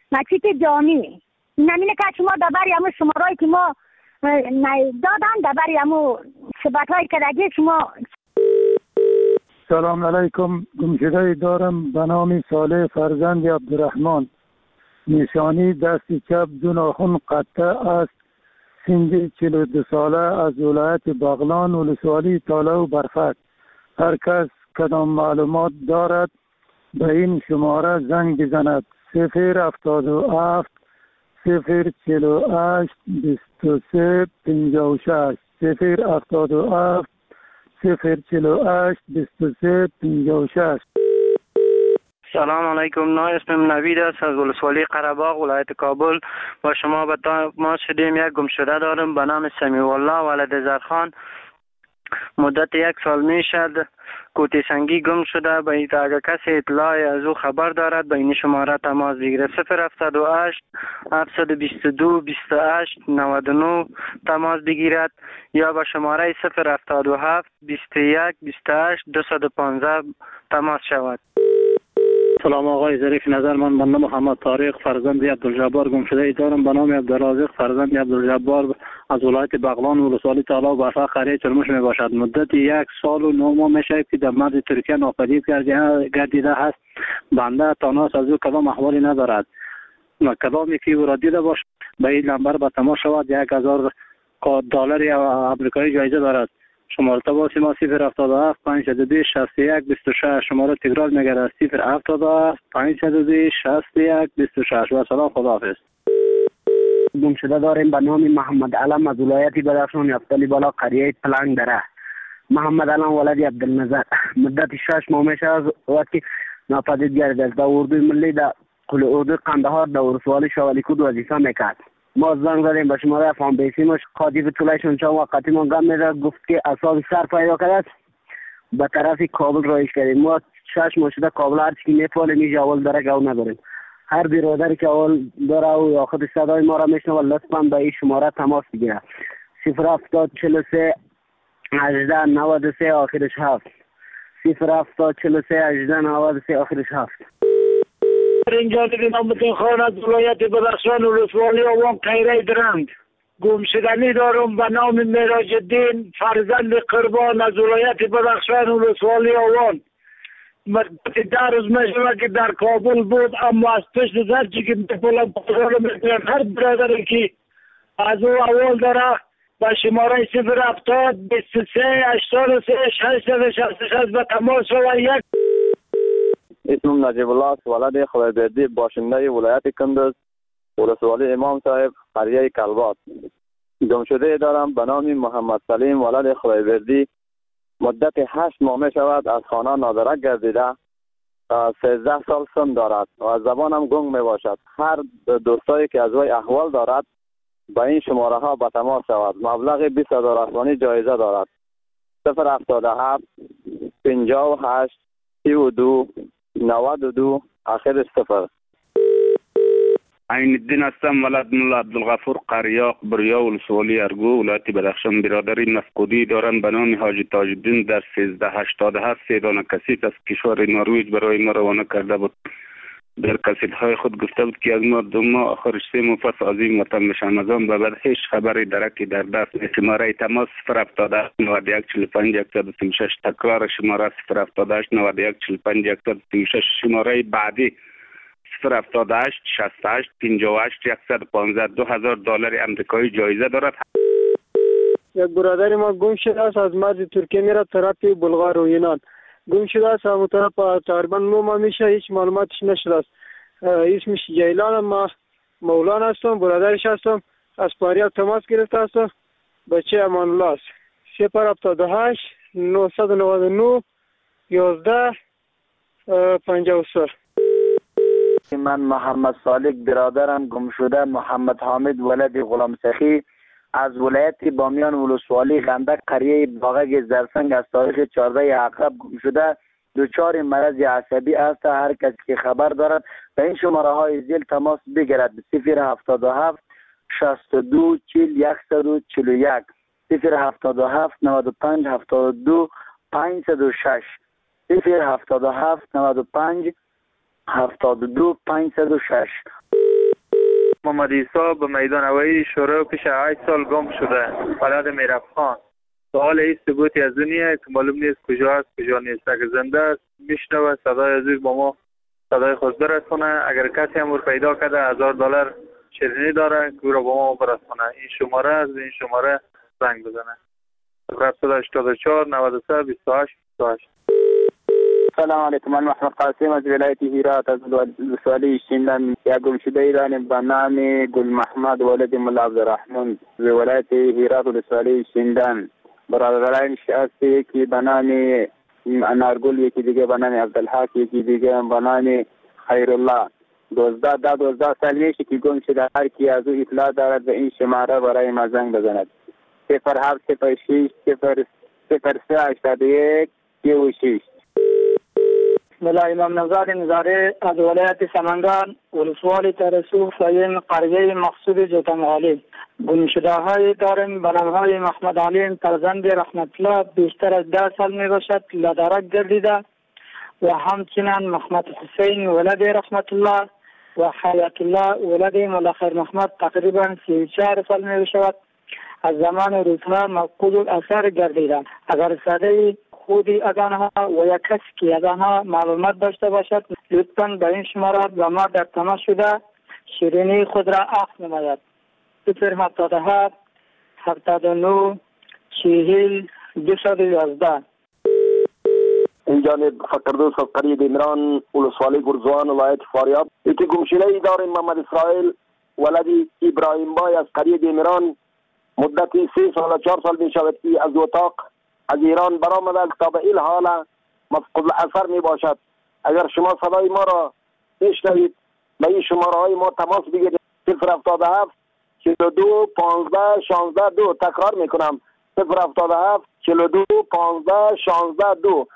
مسجد جامی نمینه که شما دبر یامو شمارایی که ما دادن دبر یامو ثبت های کدگی شما. سلام علیکم. گمشده دارم به نام صالح فرزند عبدالرحمن. نشانی دست چپ دو ناخن قطع است. سن 42 ساله از ولایت بغلان ولسوالی تاله و برفک. هر کس کدام معلومات دارد به این شماره زنگ بزند. 077 048 23 56 077 048 23 56. سلام علیکم. اسمم نوید است از ولسوالی قره‌باغ ولایت کابل. با شما به تماس شدیم. یک گمشده دارم به نام سمیع الله ولد زرخان. مدت 1 سال می شد کوتی سنگی گم شده. به این اگر کسی اطلاعی از او خبر دارد به این شماره تماس بگیره. 078 722 28 99 تماس بگیرد یا به شماره 077 21 28 215 تماس شود. سلام آقای ظریف نظر، من بنده محمد طارق فرزند عبدالجبار گمشده دارم به نام عبدالرازق فرزند عبدالجبار از ولایت بغلان ولسوالی تالا و برفق قریه چرموش می باشد. مدت 1 سال و 9 ماه می شود که در مرز ترکیه ناپدید گردیده است. بنده تاناس از او کدام احوالی ندارد. کدامی که او را دیده باشد به این نمبر به تماس شود. 1000 دلار آمریکایی جایزه دارد. شماره تماس ما 077 522 61 26. شماره تکرار میگردد 077 522 61 26. و سلام، خداحافظ. گمشده داریم به نام محمد علم از ولایت بدخشان یفتلی بالا قریه پلنگ دره. محمد علم ولد عبدالنظر. مدت 6 ماه میشه از وقتی ناپدید گردیده است. در اردوی ملی در قلعه اردوی قندهار در ولسوالی شوالیکود وظیفه میکرد. ما زنگ زدیم به شماره افغان بیسیمش قاطی طولشون چون وقتی ما گم میره گفت که اصاب سر پیدا کرده است به طرف کابل رایش کردیم. ما 6 ماه شده کابل هر چی میتوانیم اینجا اول داره گو نداریم. هر برادری که اول داره و آخر صدای ما را میشنه و لطفا به این شماره تماس بگیره. 070 43 18 93 آخرش 7 070 43 18 93 آخرش 7. اینجا دیگه نامتون خان از ولایت بدخشان ولسوالی آوان قیره درند. گمشدنی دارم به نام معراج الدین فرزند قربان از ولایت بدخشان ولسوالی آوان. مدت 10 روز میشه که در کابل بود اما از پشت زرچی که میپولم پاسال میکنم. هر برادری که از او اول داره به شماره 070 23 83 666 به تماس و یک. اسمم نجیب الله است ولد خدایبردی باشنده ولایت کندز ولسوالی امام صاحب قریه کلبات. گمشده دارم به نام محمد سلیم ولد خدایبردی. مدت 8 ماه می شود از خانه نادرک گردیده. 13 سال سن دارد و از زبانم گنگ می باشد. هر دوستایی که از وی احوال دارد به این شماره ها به تماس شود. مبلغ 20,000 افغانی جایزه دارد. 077 58 32 92 آخرش 0. عین الدین هستم ولد ملا عبدالغفور قریاق بریا ولسوالی ارگو ولایت بدخشان. برادری مفقودی دارند به نام حاجی تاج الدین در 1387 3 دانه کسیت از کشور نروژ برای ما روانه کرده بود. در کسیت‌های خود گفته بود که از ما 2 ماه آخرش 3 ماه پس از این وطن میشم. از آن به بعد هیچ خبری درکی در دست نیست. شماره تماس 078 91 45 136. تکرار شماره 078 91 45 136. شماره بعدی 078 68 58 115. 2000 دلار آمریکایی جایزه دارد. یک برادر ما گم شده است از مرز ترکیه میره طرف بلغار و یونان. گم شده است همون طرف تقریبا 9 ماه میشه هیچ معلوماتش نشده است. اسمش جیلان. ما مولانا هستم برادرش هستم. از پاریاب تماس گرفته هستم. بچه امان الله است. 078 999 11 53. من محمد صالح برادرم گم شده محمد حامد ولد غلام سخی از ولایت بامیان ولسوالی غندک قریه باغک زرسنگ از تاریخ 14 عقرب گم شده. دچار مرض عصبی است. هر کسی که خبر دارد به این شماره های زیر تماس بگیرد. 077 62 40 141 077 95 72 506 077 95 72 506. محمد عیسی به میدان هوایی شروع پیش 8 سال گم شده. ولد میرفخان. سوال این ثبوتی از دنیا که معلوم نیست کجا است کجا نیست. اگر زنده است میشنوه صدای عزیز با ما صدای خود برسونه. اگر کسی هم پیدا کرده $1000 شیرینی داره که او را با ما برسونه. این شماره است. این شماره زنگ بزنه. 784 93 28 28. سلام علیکم. من محمد قاسم از ولایت هرات از ولسوالی شیندن. یا گم شده ایران به نام گل محمد ولد ملا عبدالرحمن از ولایت هرات ولسوالی شیندن. برادرانش هستی که به نام انارگل، یکی دیگه به نام عبدالحق، یکی دیگه به نام خیرالله. 12 سال میشه که گم شده. هر کی از او اطلاع دارد به این شماره برای ما زنگ بزند. 0706 0381 36. ملا امام نژاد نظاری از ولایت سمنگان ولسوالی ترسو فایم قریه مقصود جوتمغالی. گمشده های داریم به نام های محمد علی فرزند رحمت الله بیشتر از 10 سال می باشد لدرک گردیده و همچنین محمد حسین ولد رحمت الله و حیات الله ولد ملا خیر محمد تقریبا 34 سال می باشد از زمان روزها مفقود الاثر گردیده. اگر صدای خودی از آنها و یک کسی که از آنها معلومات داشته باشد لطفاً به این شماره با ما در تماس شده شیرینی خود را اخذ نماید. 077 79 40 211. این جانب فقردوس از قریه دیمران ولسوالی گرزوان ولایت فاریاب. یکی گمشده ای داریم محمد اسرائیل ولد ابراهیم بای از قریه دیمران. مدتی 3 سال 4 سال می شود که از اتاق از ایران برآمده تا به این حال مفقود الاثر می باشد. اگر شما صدای ما را میشنوید به این شماره های ما تماس بگیرید. 077 42 15 16 2. تکرار میکنم 077 42 15 16 2.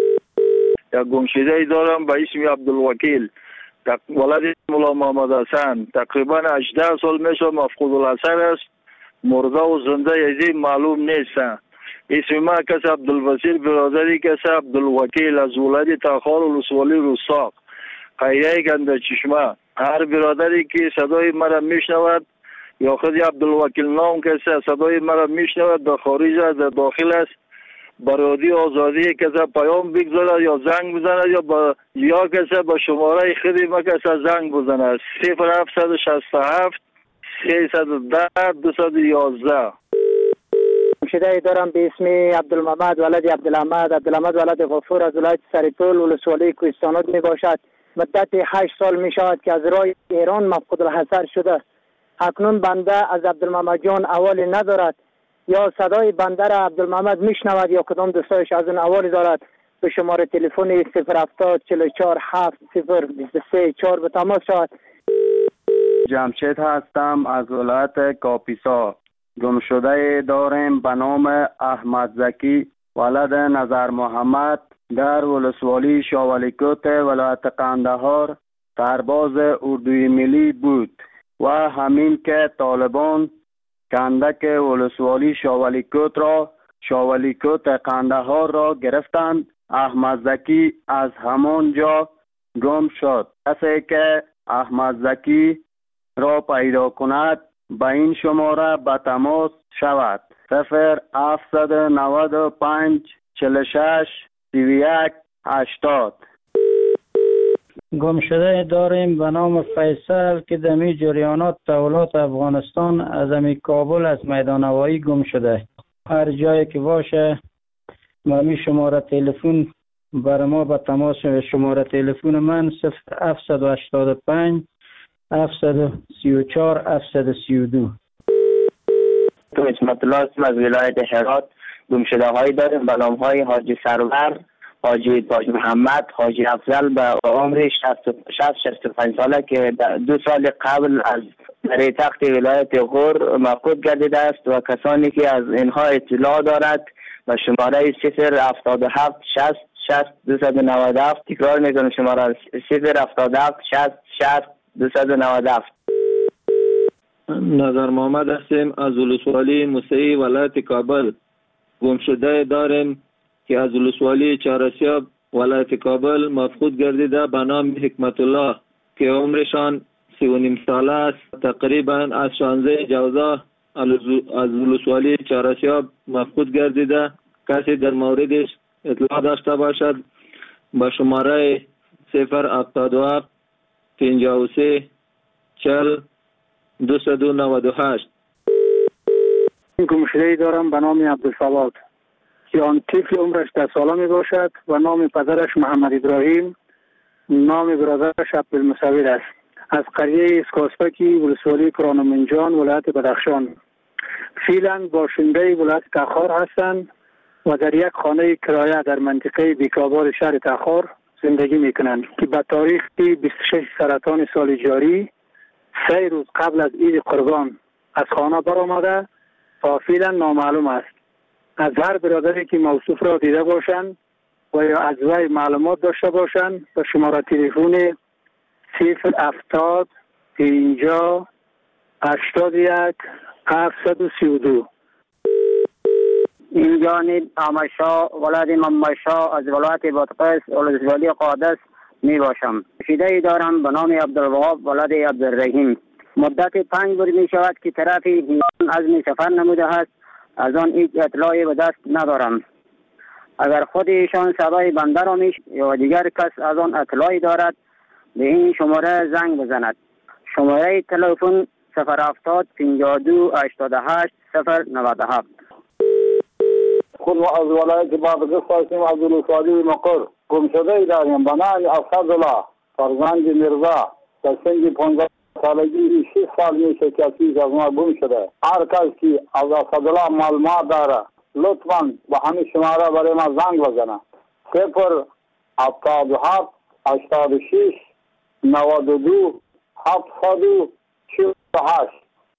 یک گمشده ای دارم به اسم عبدالوکیل ولد مولا محمد حسن. تقریبا 18 سال میشه مفقود الاثر است. مرده و زنده یزی معلوم نیست. اسم ما کس عبدالوسیل برادری کس عبدالوکیل از ولد تاخار ولسوالی رستاق قریه گنده چشمه. هر برادری که صدای مرا میشنود یا خود عبدالوکیل نام کسی صدای مرا میشنود در خارج است در داخل است برادی آزادی کسی پیام بگذارد یا زنگ بزند یا کسی با شماره خودی ما کسی زنگ بزند. 0767 310 211. گمشده دارم به اسم عبدالمحمد ولد عبدالحمد ولد غفور از ولایت سریپول ولسوالی کوهستانات می باشد. مدت 8 سال می شود که از راه ایران مفقود الحضر شده. اکنون بنده از عبدالمحمد جان اوالی ندارد یا صدای بنده را عبدالمحمد میشنود یا کدام دوستایش از اون اوالی دارد. به شماره تلفن 070 44 7 023 4 به تماس شود. جمشید هستم از ولایت کاپیسا. گمشده داریم به نام احمد زکی ولد نظر محمد در ولسوالی شاولیکوت ولایت قندهار سرباز اردوی ملی بود و همین که طالبان کندک ولسوالی شاولیکوت قندهار را گرفتند. احمد زکی از همان جا گم شد. کسی که احمد زکی را پیدا کند به این شماره به تماس شود. 0795 46 31 80. گمشده داریم به نام فیصل که دمی جریانات تولات افغانستان از امی کابل از میدان هوایی گم شده. هر جایی که باشه می شماره تلفن بر ما به تماس. شماره تلفن من 0785 734 732. تو اسمت الله از ولایت هرات. گمشده هایی داریم به نام های حاجی سرور، حاجی تاج محمد، حاجی افضل به عمر 65 ساله که 2 سال قبل از در تخت ولایت غور مفقود گردیده است و کسانی که از اینها اطلاع دارد و شماره 077 60 60 297. تکرار میکنم شماره 077 60 60 297. نظر محمد هستیم از ولسوالی موسعی ولایت کابل. گمشده داریم که از ولسوالی چهارسیاب ولایت کابل مفقود گردیده به نام حکمت الله که عمرشان 39 ساله است. تقریبا از 16 جوزا از ولسوالی چهارسیاب مفقود گردیده. کسی در موردش اطلاع داشته باشد به شماره 077 53 40 298. گمشده‌ای دارم به نام عبدالصواد که آن طفل عمرش 10 ساله می باشد و نام پدرش محمد ابراهیم، نام برادرش عبدالمصور است. از قریه اسکاسپکی ولسوالی کرانمنجان ولایت بدخشان. فعلا باشنده ولایت تخار هستند و در یک خانه کرایه در منطقه بیکاباد شهر تخار زندگی میکنند که به تاریخ 26 سرطان سال جاری 3 روز قبل از عید قربان از خانه برآمده و فعلا نامعلوم است. از هر برادری که موصوف را دیده باشند و یا از وی معلومات داشته باشند به شماره تلفن 070 50 81 732. این جانب آمشا ولد ممشا از ولایت بادغیس ولسوالی قادس می باشم. شیده دارم به نام عبدالوهاب ولد عبدالرحیم. مدت 5 روز می شود که طرف هیان عزم سفر نموده است. از آن هیچ اطلاعی به دست ندارم. اگر خود ایشان صدای بنده را یا دیگر کس از آن اطلاعی دارد به این شماره زنگ بزند. شماره تلفن 070 52 88 097. خود از ولایت بادغیس هستیم. عبدالصادی مقر. گمشده داریم به نام اسدالله فرزند میرزا در سن 15 سالگی 6 سال میشه که از ما گم شده. هر کس که از اسدالله معلومات داره لطفاً به همین شماره برای ما زنگ بزنه. 077 86 92 748.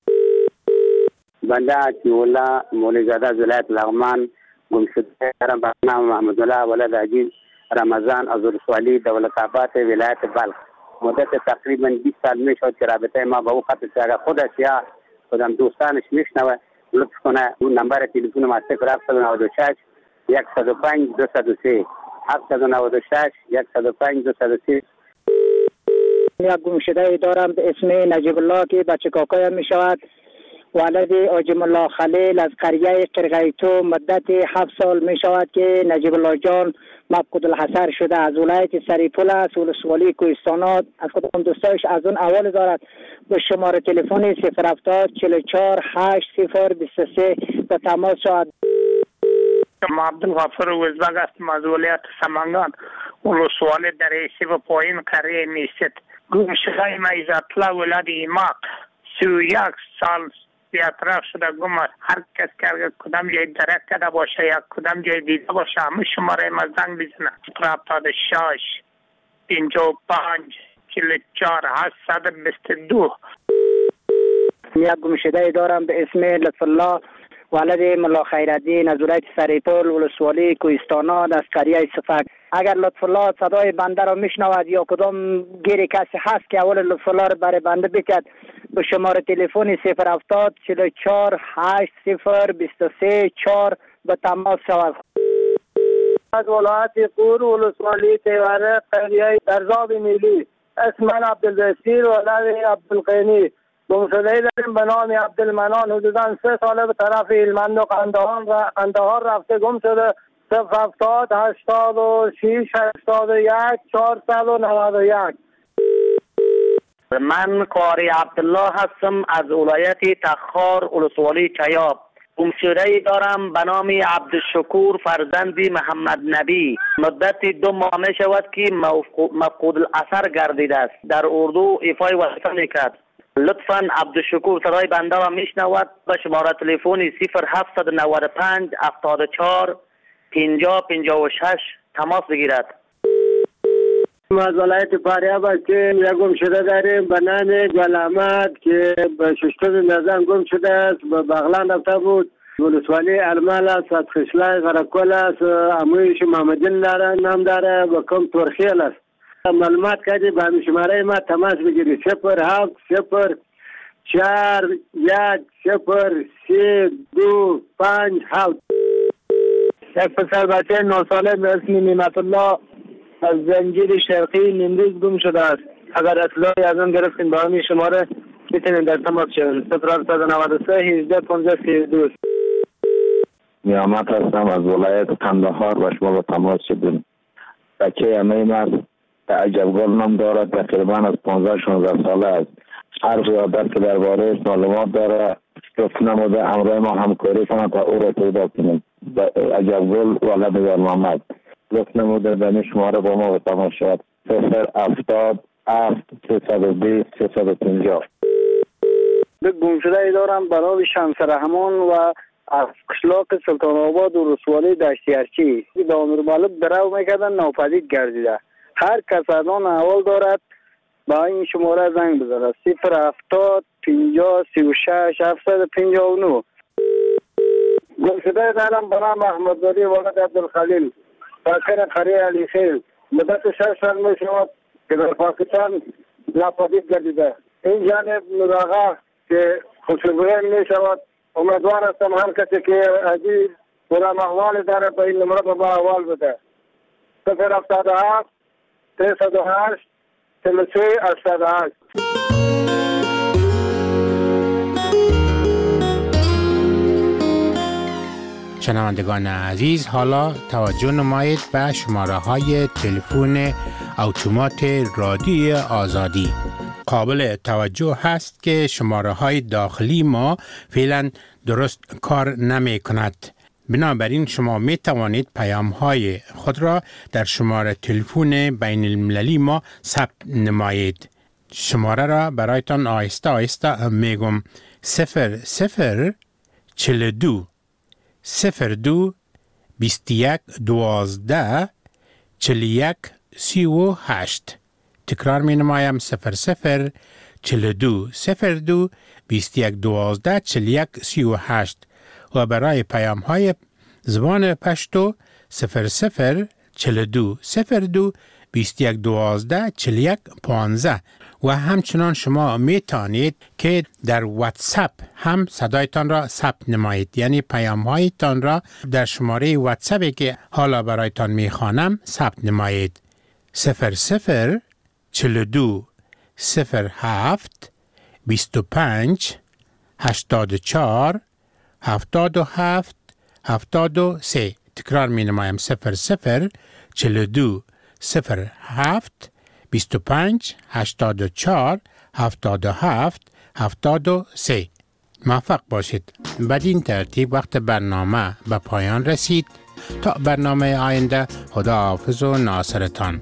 بنده عطی‌الله مولیزاده از ولایت لغمان گمشده دارم به نام محمدالله ولد عجیز رمضان از ولسوالی دولت‌آباد ولایت بلخ. مدت تقریبا 20 سال میشد که رابطه ما با او قطع شد. اگر خودش یا خودم دوستانش میشنوه لطف کنه اون نمبر تلفن ما 0796 105 203 796 105 203. یک گمشده دارم به اسم نجیب الله که بچه کاکایم می شود. ولد آجم الله خلیل از قریه قرغیتو. مدت 7 سال می شود که نجیب الله جان مفقود الحصر شده. از ولایت سریپول است ولسوالی کوهستانات. از خودم دوستایش از اون اول دارد به شماره تلفن 070 44 80 23 به تماس شود. ما عبدالغفور وزبگ هستم از ولایت سمنگان ولسوالی دریسی و پایین قریه میست. گمشده ما عزت‌الله ولد ایماق 31 سال بی‌اطراف شده گم است. هر کس که کدام جای درک کرده باشه یا کدام جای دیده باشه همه شماره ما زنگ بزنه. 76 55 44 822. یک گمشده دارم به اسم لطف الله ولد ملا خیرالدین از ولایت سریپول ولسوالی کوهستانات از قریه صفک. اگر لطف الله صدای بنده را میشنود یا کدام گیری کسی هست که اول لطف الله را برای بنده بکرد به شماره تلفن 070 44 80 23 4 به تماس شود. از ولایت قور ولسوالی تیوره قریه درزاب میلی. اسم من عبدالبصیر ولد عبدالقینی. گمشده داریم به نام عبدالمنان. حدوداً 3 ساله به طرف هلمند و قندهار رفته گم شده. 070 86 81 491. من قاری عبدالله هستم از ولایت تخار ولسوالی چیاب. گمشده دارم به نام عبدالشکور فرزند محمد نبی. مدت 2 ماه می شود که مفقود الاثر گردیده است. در اردو ایفای وظیفه میکرد. لطفاً عبدالشکور صدای بنده را میشنود به شماره تلفن 0795 74 50 56 تماس بگیرد. از ولایت فاریاب هستیم. یک گمشده داریم به نام گل احمد که به ششتم نظام گم شده است. به بغلان رفته بود. ولسوالی المال است. از خشلای غرکل است. امویش محمدین داره نام داره و کم ترخیل است. معلومات کردی به همین شماره ما تماس بگیری 07 04 1 0 3 2 5 7. یک پسر بچه 9 ساله به اسم نعمت الله از زنجیر شرقی نیمروز گم شده است. اگر اطلاعی از اون گرفتین با همین شماره میتونین در تماس شوین. 0793 18 15 32. نیامت هستم از ولایت قندهار و شما با تماس شدیم. بچه امیم است که عجبگل نام دارد، تقریبا از 15-16 ساله است. هر زیادت که درباره معلومات داره گفت نموده امروز ما همکاری کنند تا او را پیدا کنیم. عجبگل ولد در محمد گفت نموده به شماره با ما به تماس شد. 077 320 350. گم شده ای دارم برای شمس رحمان و از قشلاق سلطان آباد و رسوالی دشتی ارچی به امیر مالک درو میکردن ناپدید گردیده. هر کس از آن احوال دارد با این شماره زنگ بزنه. 070 50 36 759. گم شده دارم برای محمدزاده ولد عبدالخلیل ساکن قریه علی خیل مدت 6 سال می شود که در پاکستان ناپدید گردیده. این جانب نوراغا که خوشبویی می شود. امیدوار هستم هر کسی که عزیز برام احوال داره به این نمره با احوال بده. 077 308 33 88. شنوندگان عزیز، حالا توجه نمایید به شماره های تلفن اتومات رادیو آزادی. قابل توجه هست که شماره های داخلی ما فعلا درست کار نمی کند. بنابراین شما می توانید پیام های خود را در شماره تلفن بین المللی ما ثبت نمایید. شماره را برایتان آهسته آهسته میگم. 0042 02 21 12 41 38. تکرار می نمایم. 0042 02 21 12 41 38. و برای پیام های زبان پشتو 0042 02 21 12 41 15. و همچنان شما می توانید که در واتساپ هم صدایتان را ثبت نمایید، یعنی پیام هایتان را در شماره واتساپی که حالا برایتان می خوانم ثبت نمایید. 0042 07 25 84 77 73. تکرار می نمایم. 0042 07 25 84 77 73. موفق باشید. بدین ترتیب وقت برنامه به پایان رسید. تا برنامه آینده، خدا حافظ و ناصرتان.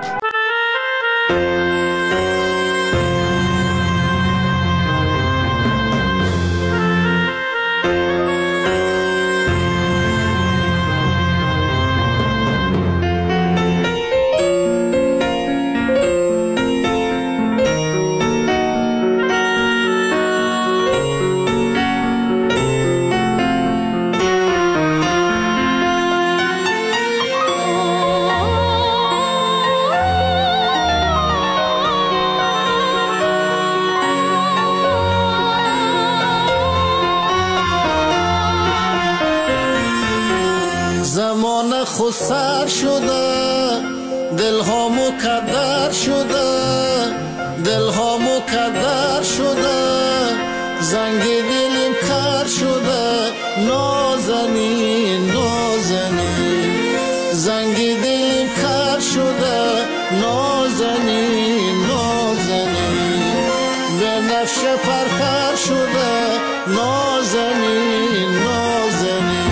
خسر شده دلها مکدر شده دلها مکدر شده زنگ دلم کر شده نازنین نازنین زنگ دلم کر شده نازنین نازنین به نفش پرپر شده نازنین نازنین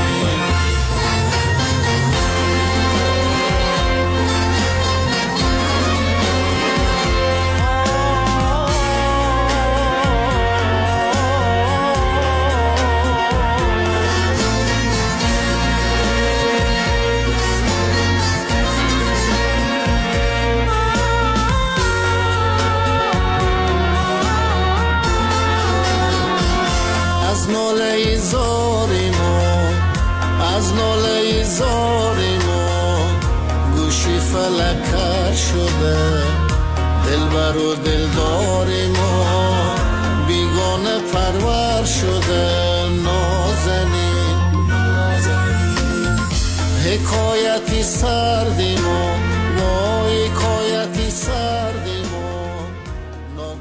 شده دلبر و دلدار ما بیگانه پرور شده نازنین حکایتی سردی ما